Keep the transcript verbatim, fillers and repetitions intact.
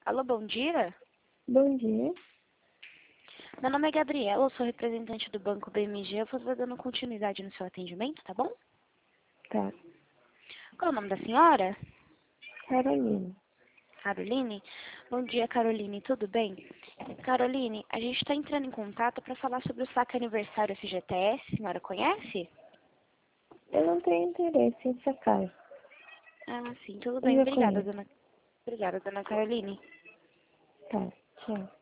Alô, bom dia. Bom dia. Meu nome é Gabriela, eu sou representante do Banco B M G. Eu vou dando continuidade no seu atendimento, tá bom? Tá. Qual é o nome da senhora? Carolina. Caroline? Bom dia, Caroline, tudo bem? Caroline, a gente está entrando em contato para falar sobre o saque aniversário F G T S. A senhora conhece? Eu não tenho interesse em sacar. Ah, sim, tudo Eu bem. já Obrigada, conheço. dona. Obrigada, dona Caroline. Tá. Tchau.